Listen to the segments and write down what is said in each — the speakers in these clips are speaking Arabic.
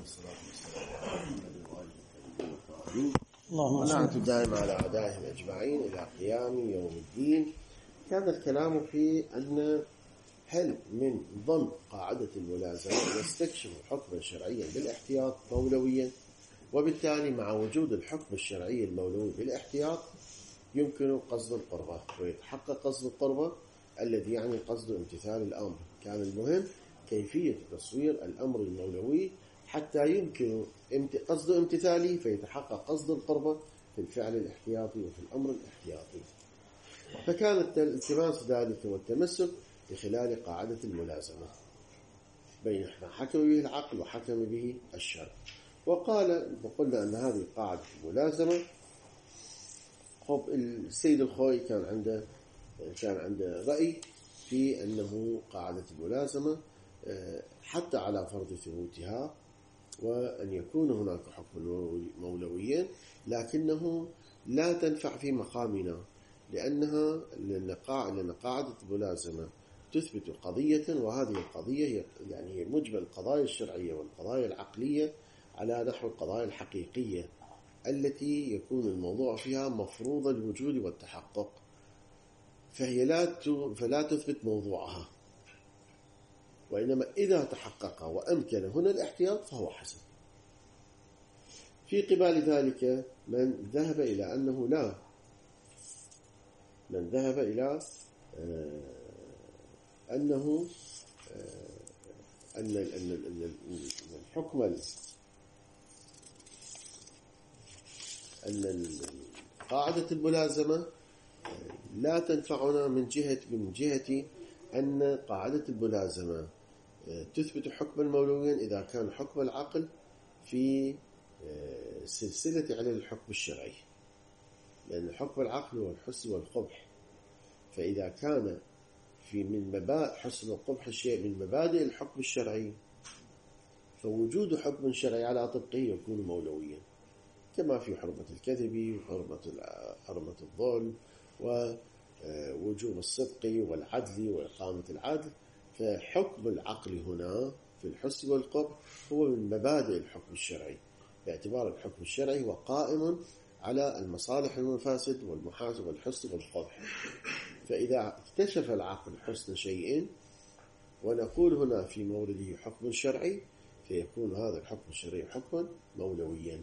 والصلاة والسلام على محمد وآله الطاهرين ونعت دائما على أعدائهم أجمعين إلى قيام يوم الدين. كان الكلام في أن هل من ضمن قاعدة الملازمة نستكشف الحكم الشرعي بالاحتياط مولويا، وبالتالي مع وجود الحكم الشرعي المولوي بالاحتياط يمكن قصد القربة، ويتحقق قصد القربة الذي يعني قصد امتثال الأمر. كان المهم كيفية تصوير الأمر المولوي حتى يمكن قصد امتثاله فيتحقق قصد القربة في الفعل الاحتياطي وفي الأمر الاحتياطي. فكانت الالتماس ذلك والتمسك بخلال قاعدة الملازمة بين ما حكم به العقل وحكم به الشرع. وقلنا أن هذه قاعدة الملازمة. السيد الخوئي كان عنده رأي في أنه قاعدة الملازمة حتى على فرض ثبوتها وأن يكون هناك حكم مولويا، لكنه لا تنفع في مقامنا لأن قاعدة الملازمة تثبت قضية، وهذه القضية هي مجمل القضايا الشرعية والقضايا العقلية على نحو القضايا الحقيقية التي يكون الموضوع فيها مفروض الوجود والتحقق، فلا تثبت موضوعها، وإنما إذا تحقق وأمكن هنا الاحتياط فهو حسن. في قبال ذلك من ذهب إلى أنه لا، من ذهب إلى أنه أن الحكم أن قاعدة الملازمة لا تنفعنا من جهة أن قاعدة الملازمة تثبت حكما مولويا إذا كان حكم العقل في سلسلة علل الحكم الشرعي، لأن حكم العقل هو الحسن والقبح، فإذا كان من مبادئ حسن والقبح الشيء من مبادئ الحكم الشرعي فوجود حكم شرعي على طبقه يكون مولويا، كما في حرمة الكذب وحرمة الظلم ووجوب الصدق والعدل وإقامة العدل. فحكم العقل هنا في الحسن والقبح هو من مبادئ الحكم الشرعي، باعتبار الحكم الشرعي هو قائم على المصالح والمفاسد والمحاسن والحسن والقبح. فإذا اكتشف العقل حسن شيء ونقول هنا في مورده حكم شرعي فيكون هذا الحكم الشرعي حكما مولويا.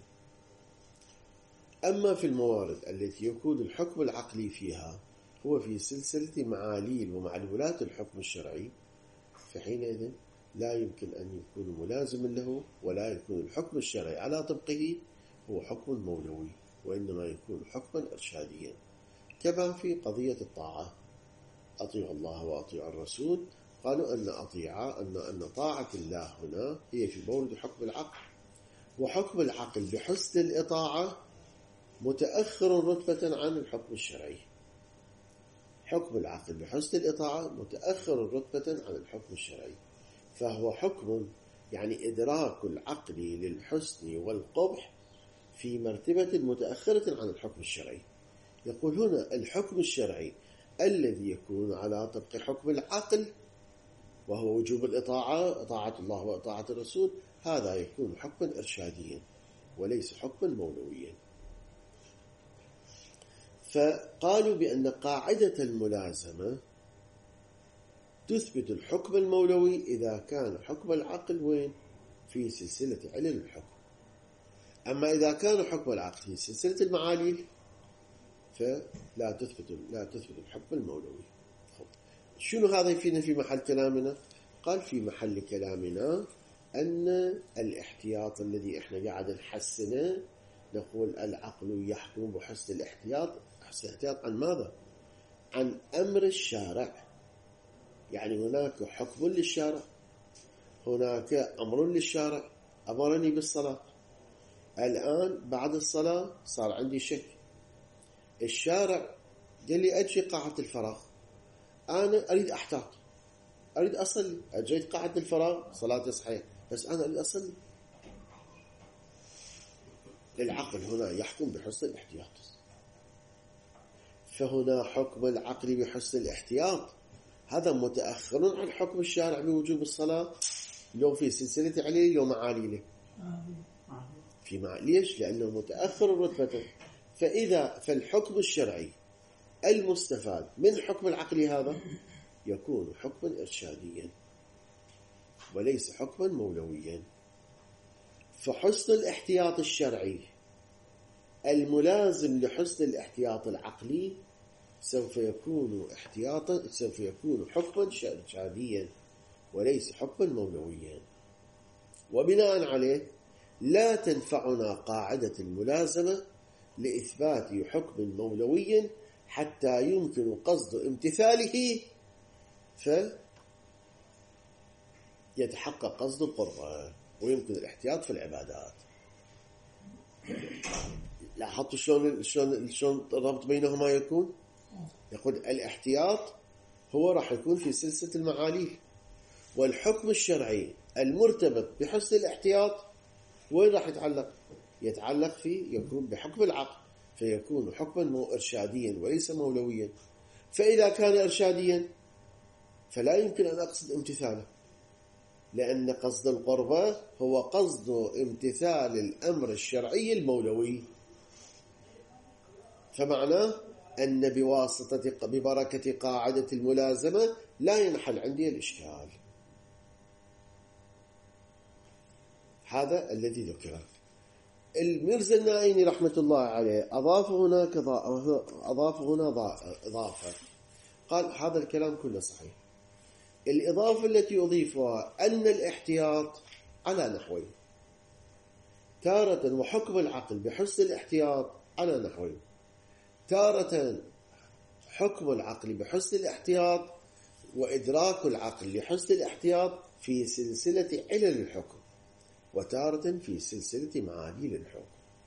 أما في الموارد التي يكون الحكم العقلي فيها هو في سلسلة معاليل ومعلولات الحكم الشرعي، فحينئذ لا يمكن أن يكون ملازما له، ولا يكون الحكم الشرعي على طبقه هو حكم مولوي، وإنما يكون حكما إرشاديا، كما في قضية الطاعة. أطيعوا الله وأطيعوا الرسول، قالوا أن طاعة الله هنا هي في مورد حكم العقل، وحكم العقل بحسن الإطاعة متأخر رتبة عن الحكم الشرعي. حكم العقل بحسن الإطاعة متأخر رتبة عن الحكم الشرعي، فهو حكم إدراك العقل للحسن والقبح في مرتبة متأخرة عن الحكم الشرعي. يقول هنا الحكم الشرعي الذي يكون على طبق حكم العقل وهو وجوب الإطاعة، طاعة الله وطاعة الرسول، هذا يكون حكما إرشاديا وليس حكما مولويا. فقالوا بأن قاعدة الملازمة تثبت الحكم المولوي إذا كان حكم العقل وين؟ في سلسلة علل الحكم. أما إذا كان حكم العقل في سلسلة المعاليل فلا تثبت الحكم المولوي. شنو هذا يفيدنا في محل كلامنا؟ قال في محل كلامنا أن الاحتياط الذي احنا قاعد نحسنه، نقول العقل يحكم بحسن الاحتياط. حسن الاحتياط عن ماذا؟ عن أمر الشارع، هناك حكم للشارع، هناك أمر للشارع، أمرني بالصلاة، الآن بعد الصلاة صار عندي شك، الشارع قال لي أجي قاعة الفراغ، أنا أريد أحتاط، أريد أصلي، أجيت قاعة الفراغ صلاة صحيح بس أنا أريد أصلي. العقل هنا يحكم بحسن الاحتياط، فهنا حكم العقل بحسن الاحتياط هذا متأخر عن حكم الشارع بوجوب الصلاة، لو في سلسلة عليه لو معاليله. ليش؟ لأنه متأخر رتبة. فالحكم الشرعي المستفاد من حكم العقل هذا يكون حكما إرشاديا وليس حكما مولويا. فحسن الاحتياط الشرعي الملازم لحسن الاحتياط العقلي سوف يكون حكما إرشاديا وليس حكما مولويا. وبناء عليه لا تنفعنا قاعدة الملازمة لإثبات حكم مولوي حتى يمكن قصد امتثاله فيتحقق قصد القربة ويمكن الاحتياط في العبادات. لاحظتوا شلون الربط بينهما يكون؟ يقول الاحتياط هو راح يكون في سلسلة المعاليل، والحكم الشرعي المرتبط بحسن الاحتياط وين راح يتعلق يكون بحكم العقل، فيكون حكما إرشاديا وليس مولويا. فإذا كان إرشاديا فلا يمكن أن أقصد امتثاله، لأن قصد القربة هو قصد امتثال الأمر الشرعي المولوي. فمعناه أن ببركة قاعدة الملازمة لا ينحل عندي الإشكال. هذا الذي ذكره الميرزا النائيني رحمة الله عليه. أضاف هنا إضافة، قال هذا الكلام كله صحيح. الإضافة التي يضيفها أن الاحتياط على نحوين، تارة وحكم العقل بحسن الاحتياط على نحوين، تارة حكم العقل بحسن الاحتياط وإدراك العقل لحسن الاحتياط في سلسلة علل الحكم، وتارة في سلسلة معاليل الحكم.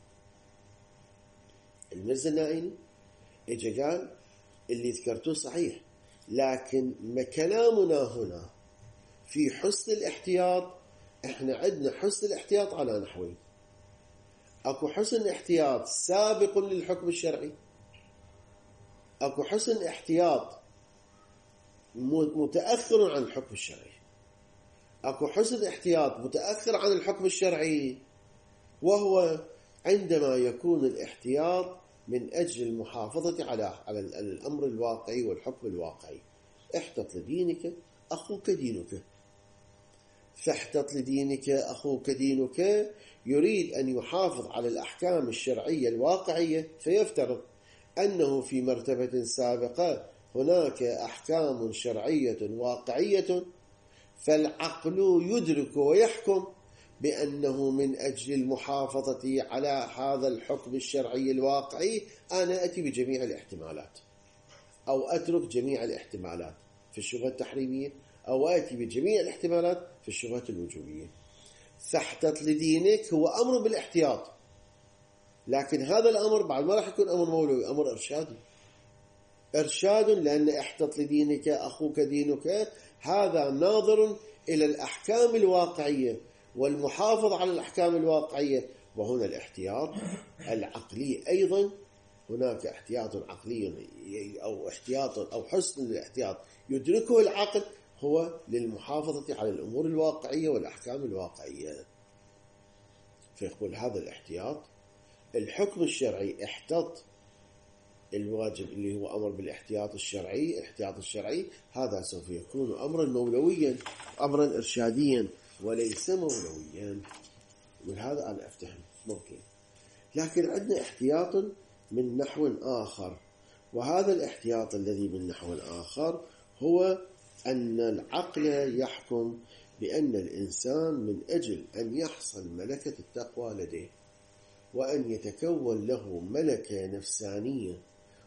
الميرزا النائيني اجى قال اللي ذكرته صحيح، لكن كلامنا هنا في حسن الاحتياط، احنا عندنا حسن الاحتياط على نحوين. اكو حسن احتياط سابق للحكم الشرعي، اكو حسن احتياط متأخر عن الحكم الشرعي. اكو حسن احتياط متأخر عن الحكم الشرعي، وهو عندما يكون الاحتياط من أجل المحافظة على الأمر الواقعي والحكم الواقعي. احتط لدينك أخوك دينك، فاحتط لدينك أخوك دينك يريد أن يحافظ على الأحكام الشرعية الواقعية، فيفترض أنه في مرتبة سابقة هناك أحكام شرعية واقعية، فالعقل يدرك ويحكم بأنه من أجل المحافظة على هذا الحكم الشرعي الواقعي أنا أتي بجميع الاحتمالات، أو أترك جميع الاحتمالات في الشبهة التحريمية، أو أتي بجميع الاحتمالات في الشبهة الوجوبية. فاحتط لدينك هو أمر بالاحتياط، لكن هذا الأمر بعد ما راح يكون أمر مولوي، أمر إرشاد، لأن احتط لدينك أخوك دينك هذا ناظر إلى الأحكام الواقعية والمحافظة على الأحكام الواقعية. وهنا الاحتياط العقلي أيضا، هناك احتياط عقلي أو احتياط أو حسن الاحتياط يدركه العقل، هو للمحافظة على الأمور الواقعية والأحكام الواقعية. فيقول هذا الاحتياط الحكم الشرعي احتط الواجب اللي هو أمر بالاحتياط الشرعي، الاحتياط الشرعي هذا سوف يكون أمرا مولويا، أمرا إرشاديا وليس مولويا. من هذا أنا أفتهم ممكن. لكن عندنا احتياط من نحو آخر، وهذا الاحتياط الذي من نحو آخر هو أن العقل يحكم بأن الإنسان من أجل أن يحصل ملكة التقوى لديه، وأن يتكون له ملكة نفسانية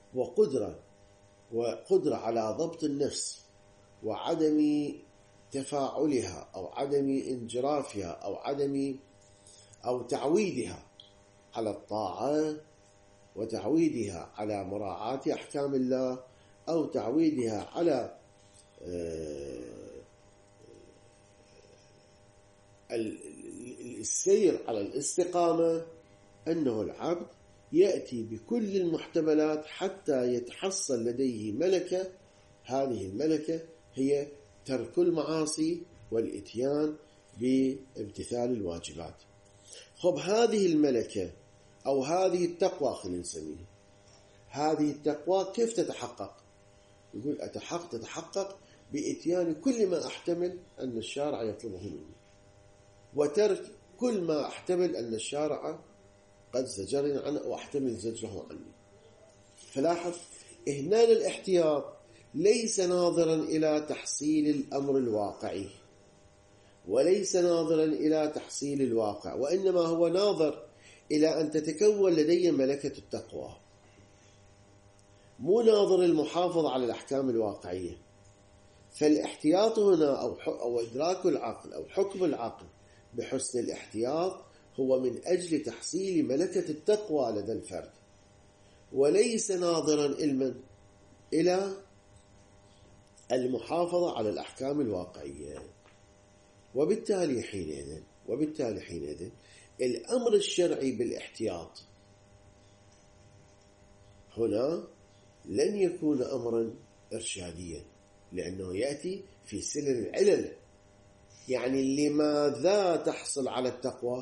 وقدرة على ضبط النفس وعدم تفاعلها أو عدم انجرافها أو تعويدها على الطاعة، وتعويدها على مراعاة أحكام الله، أو تعويدها على السير على الاستقامة. أنه العبد يأتي بكل المحتملات حتى يتحصل لديه ملكة، هذه الملكة هي ترك المعاصي والإتيان بامتثال الواجبات. خب هذه الملكة أو هذه التقوى خلينا نسميها، هذه التقوى كيف تتحقق؟ يقول تتحقق بإتيان كل ما أحتمل أن الشارع يطلبه مني، وترك كل ما أحتمل أن الشارع قد زجرني عنه أو أحتمل زجره عني. فلاحظ هنا الاحتياط ليس ناظرا إلى تحصيل الأمر الواقعي، وليس ناظرا إلى تحصيل الواقع، وإنما هو ناظر إلى أن تتكون لدي ملكة التقوى، مو ناظر المحافظة على الأحكام الواقعية. فالاحتياط هنا أو إدراك العقل أو حكم العقل بحسن الاحتياط هو من أجل تحصيل ملكة التقوى لدى الفرد، وليس ناظرا إلى المحافظة على الأحكام الواقعية. وبالتالي حينئذ الأمر الشرعي بالاحتياط هنا لن يكون أمرا إرشاديا، لأنه يأتي في سلل العلل. يعني لماذا تحصل على التقوى؟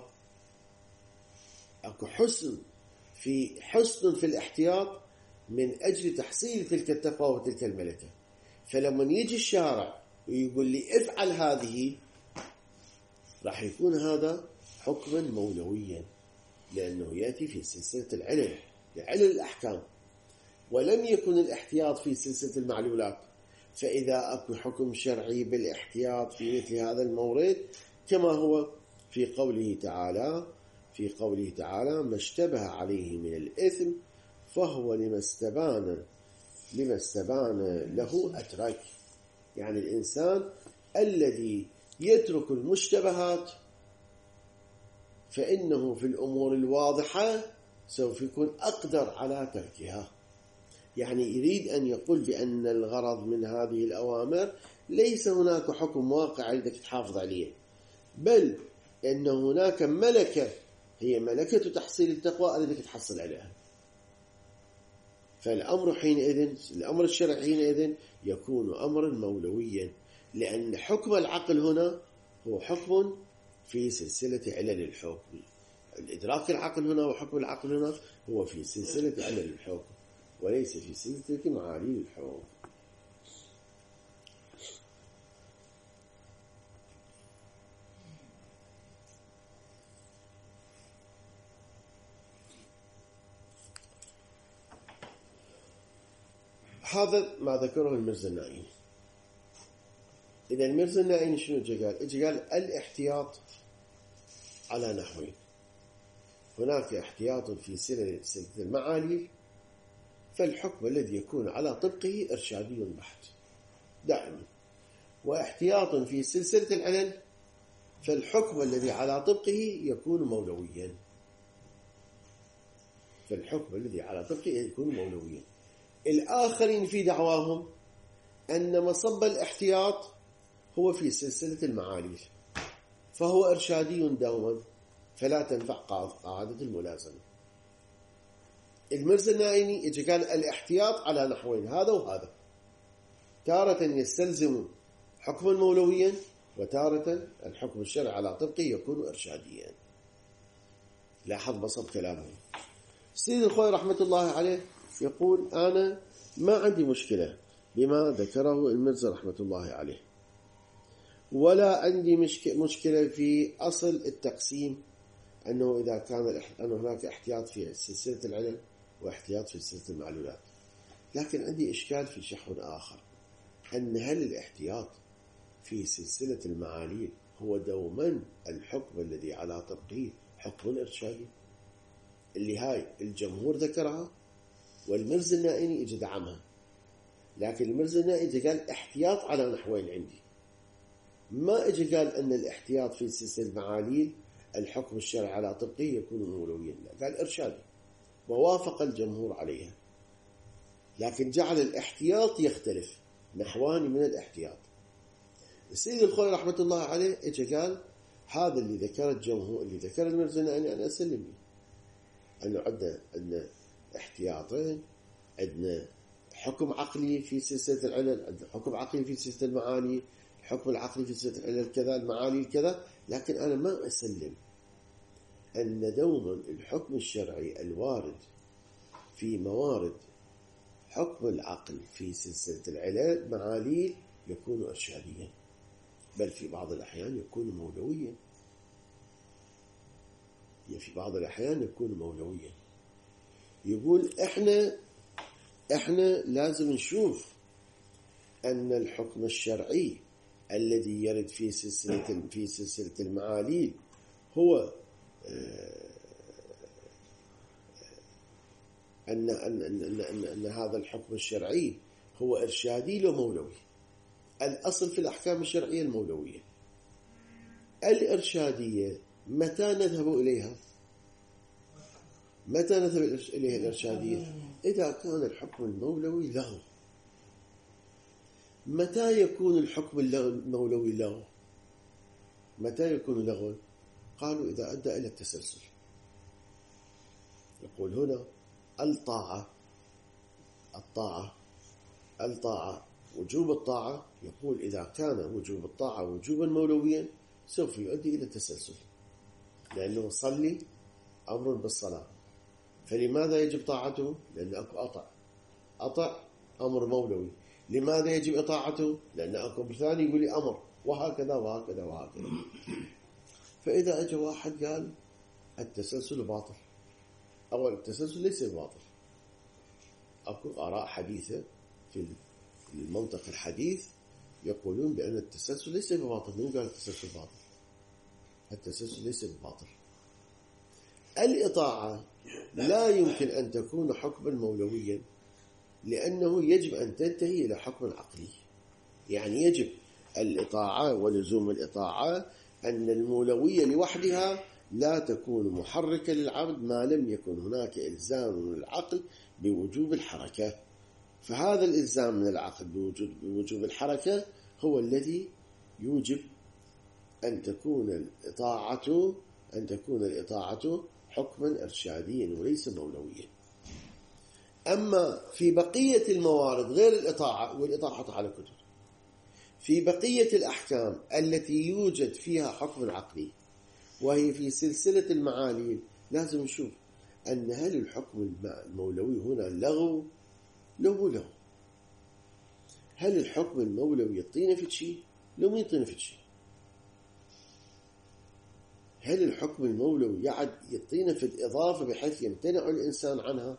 أكو حسن في الاحتياط من أجل تحصيل تلك التقوى وتلك الملكة. فلما يجي الشارع ويقول لي افعل هذه، راح يكون هذا حكما مولويا، لأنه يأتي في سلسلة العلل الأحكام، ولم يكن الاحتياط في سلسلة المعلولات. فإذا أكو حكم شرعي بالاحتياط في مثل هذا المورد، كما هو في قوله تعالى ما اشتبه عليه من الإثم فهو لما استبان له أترك. يعني الإنسان الذي يترك المشتبهات فإنه في الأمور الواضحة سوف يكون أقدر على تركها. يعني يريد أن يقول بأن الغرض من هذه الأوامر ليس هناك حكم واقعي بدك تحافظ عليه، بل أن هناك ملكة هي ملكة تحصيل التقوى التي بدك تحصل عليها. فالأمر الأمر الشرعي حينئذ يكون أمرا مولويا، لأن حكم العقل هنا هو حكم في سلسلة علل الحكم. الإدراك العقل هنا وحكم العقل هنا هو في سلسلة علل الحكم، وليس في سلسلة معالي الحكم. هذا ما ذكره المرزا النائي. إذا المرزا النائي شنو قال؟ الاحتياط على نحوين: هناك احتياط في سلسلة المعالي، فالحكم الذي يكون على طبقه إرشادي بحت دائما، واحتياط في سلسلة العلل، فالحكم الذي على طبقه يكون مولويا. الآخرين في دعواهم أن مصب الاحتياط هو في سلسلة المعالي، فهو إرشادي دوما، فلا تنفع قاعدة الملازمة. المرزا النائي قال الاحتياط على نحوين، هذا وهذا، تارة يستلزم حكما مولويا، وتارة الحكم الشرعي على طبقه يكون إرشاديا. لاحظ بسط كلامه. سيد الخوي رحمة الله عليه يقول أنا ما عندي مشكلة بما ذكره المرزا رحمة الله عليه، ولا عندي مشكلة في أصل التقسيم، أنه إذا كان هناك احتياط في سلسلة العلل واحتياط في سلسلة المعلولات. لكن عندي إشكال في شق آخر، أن هل الاحتياط في سلسلة المعالي هو دوما الحكم الذي على طبقه حكم إرشادي، اللي هاي الجمهور ذكرها والمرزا النائي اجى دعمها. لكن المرزا النائي قال احتياط على نحوين عندي، ما اجى قال أن الاحتياط في سلسلة المعالي الحكم الشرعي على طبقه يكون مولويا، قال إرشادي، ووافق الجمهور عليها. لكن جعل الاحتياط يختلف، نحوان من الاحتياط. السيد الخوي رحمة الله عليه اجى قال هذا اللي ذكر الجمهور، اللي ذكر المرزا النائي أنا أسلم أنه عندنا احتياطين، عندنا حكم عقلي في سلسلة العلل، عندنا حكم عقلي في سلسلة المعاني، الحكم العقلي في سلسلة العلل كذا، المعاني كذا. لكن أنا ما أسلم أن دوما الحكم الشرعي الوارد في موارد حكم العقل في سلسلة العلل معاليل يكون إرشاديا، بل في بعض الأحيان يكون مولويا، في بعض الأحيان يكون مولويا. يقول إحنا لازم نشوف أن الحكم الشرعي الذي يرد في سلسلة المعاليل هو أن هذا الحكم الشرعي هو إرشادي لا مولوي. الأصل في الأحكام الشرعية المولوية. الإرشادية متى نذهب إليها؟ متى نذهب إليها الإرشادية؟ إذا كان الحكم المولوي لغو. متى يكون الحكم المولوي لغو؟ متى يكون لغو؟ قالوا إذا أدى إلى التسلسل. يقول هنا الطاعة وجوب الطاعة، يقول إذا كان وجوب الطاعة وجوبا مولويا سوف يؤدي إلى التسلسل، لأنه صلي أمر بالصلاة، فلماذا يجب طاعته؟ لأن أكو أطع أمر مولوي. لماذا يجب إطاعته؟ لأن أكو ثاني يقول لي أمر، وهكذا وهكذا وهكذا. فإذا أجى واحد قال التسلسل باطل، أو التسلسل ليس باطل، أكو آراء حديثة في المنطق الحديث يقولون بأن التسلسل ليس بباطل. من قال التسلسل باطل؟ التسلسل ليس بباطل. الإطاعة لا يمكن أن تكون حكما مولويا، لأنه يجب أن تنتهي إلى حكم عقلي. يعني يجب الإطاعة ولزوم الإطاعة أن المولوية لوحدها لا تكون محركة للعبد ما لم يكن هناك إلزام من العقل بوجوب الحركة. فهذا الإلزام من العقل بوجوب الحركة هو الذي يوجب أن تكون الإطاعة حكما إرشاديا وليس مولويا. أما في بقية الموارد غير الإطاعة، والإطاعة على كتب، في بقية الأحكام التي يوجد فيها حكم عقلي وهي في سلسلة المعاليل، لازم نشوف أن هل الحكم المولوي هنا لغو لو لغو. هل الحكم المولوي يعطينا في شيء لو ما يعطينا في شيء؟ هل الحكم المولوي يعطينا في الإضافة بحيث يمتنع الإنسان عنها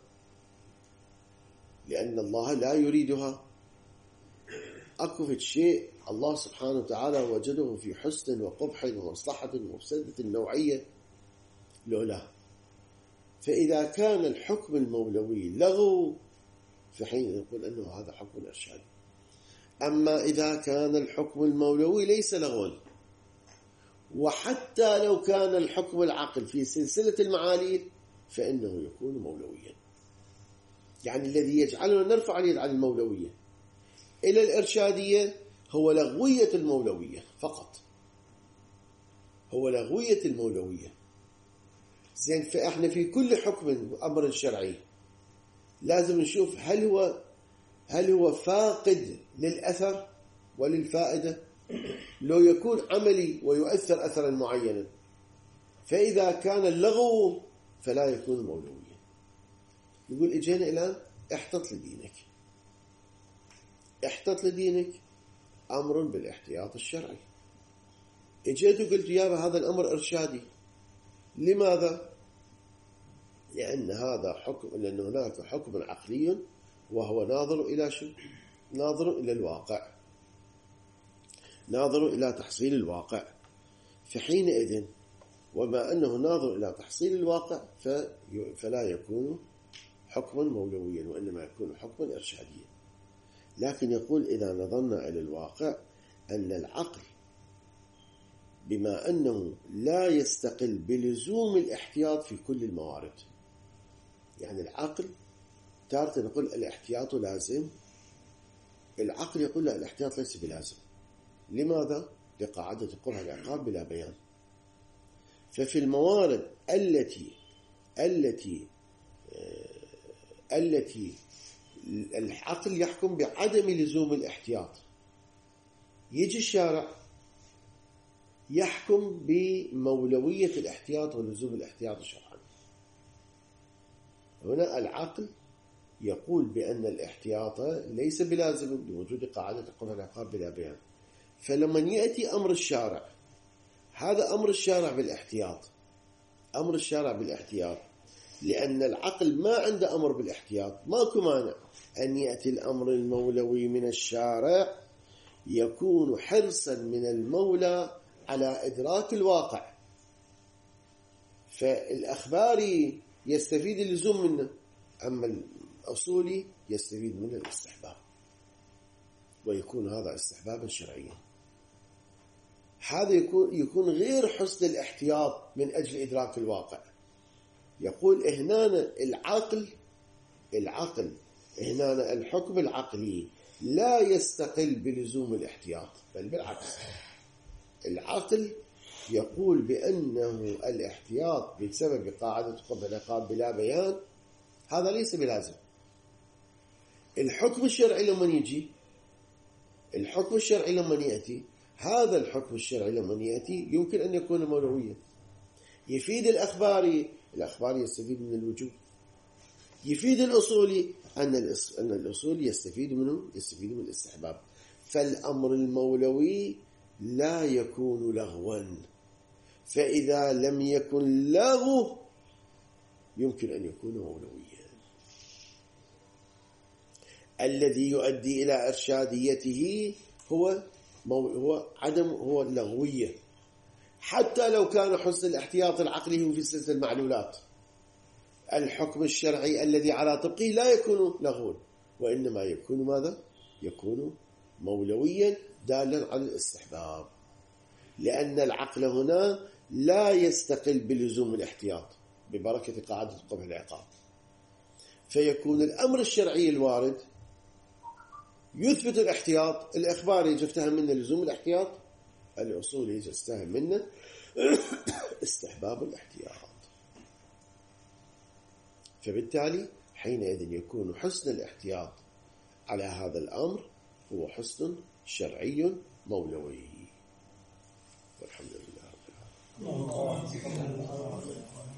لأن الله لا يريدها؟ أكو في شيء الله سبحانه وتعالى وجده في حسن وقبح ومصلحة ومفسدة نوعية لا. فإذا كان الحكم المولوي لغو فحين نقول أنه هذا حكم إرشادي. أما إذا كان الحكم المولوي ليس لغوا، وحتى لو كان الحكم العقل في سلسلة المعاليل فإنه يكون مولويا. يعني الذي يجعلنا نرفع اليد عن المولوية إلى الإرشادية هو لغوية المولوية فقط، هو لغوية المولوية. زين، فإحنا في كل حكم أمر شرعي لازم نشوف هل هو فاقد للأثر وللفائدة، لو يكون عملي ويؤثر أثرا معينا. فإذا كان اللغو فلا يكون مولويا. يقول إجينا الآن احتط لدينك أمر بالاحتياط الشرعي. إجيت وقلت يابا هذا الأمر إرشادي. لماذا؟ لأن هذا حكم، لأن هناك حكم عقلي وهو ناظر إلى شو؟ ناظر إلى الواقع، ناظر إلى تحصيل الواقع. فحينئذ وما أنه ناظر إلى تحصيل الواقع فلا يكون حكما مولويا، وإنما يكون حكما إرشاديا. لكن يقول إذا نظرنا إلى الواقع أن العقل بما أنه لا يستقل بلزوم الاحتياط في كل الموارد، يعني العقل تارة نقول الاحتياط لازم، العقل يقول لا، الاحتياط ليس بلازم. لماذا؟ لقاعدة قبح العقاب بلا بيان. ففي الموارد التي العقل يحكم بعدم لزوم الاحتياط، يجي الشارع يحكم بمولوية الاحتياط ولزوم الاحتياط شرعا. هنا العقل يقول بأن الاحتياط ليس بلازم لوجود قاعدة قبح العقاب بلا بيان. فلما يأتي أمر الشارع، هذا أمر الشارع بالاحتياط، أمر الشارع بالاحتياط، لأن العقل ما عنده أمر بالاحتياط، ماكو مانع أن يأتي الأمر المولوي من الشارع يكون حرصا من المولى على إدراك الواقع. فالأخباري يستفيد اللزوم منه، أما الأصولي يستفيد من الاستحباب، ويكون هذا استحبابا شرعيا. هذا يكون غير حسن الاحتياط من أجل إدراك الواقع. يقول هنا العقل هنا الحكم العقلي لا يستقل بلزوم الاحتياط، بل بالعكس، العقل يقول بأنه الاحتياط بسبب قاعدة قبح العقاب بلا بيان هذا ليس بلازم. الحكم الشرعي لما يجي، الحكم الشرعي لما يأتي، هذا الحكم الشرعي لما يأتي يمكن أن يكون مولويا. يفيد الأخباري يستفيد من الوجوب. يفيد الأصولي أن الأصول يستفيد من الاستحباب. فالأمر المولوي لا يكون لغوا، فإذا لم يكن لغو يمكن أن يكون مولويا. الذي يؤدي إلى إرشاديته هو اللغوية، حتى لو كان حسن الاحتياط العقلي هو في سلسلة المعلولات. الحكم الشرعي الذي على طبقه لا يكون لغوا، وإنما يكون ماذا؟ يكون مولويا دالا على الاستحباب، لأن العقل هنا لا يستقل بلزوم الاحتياط ببركة قاعدة قبح العقاب. فيكون الأمر الشرعي الوارد يثبت الاحتياط. الإخبار يجي يفتهم منه لزوم الاحتياط، الأصول يجي يستهم منه استحباب الاحتياط. فبالتالي حينئذ يكون حسن الاحتياط على هذا الأمر هو حسن شرعي مولوي. والحمد لله رب العالمين.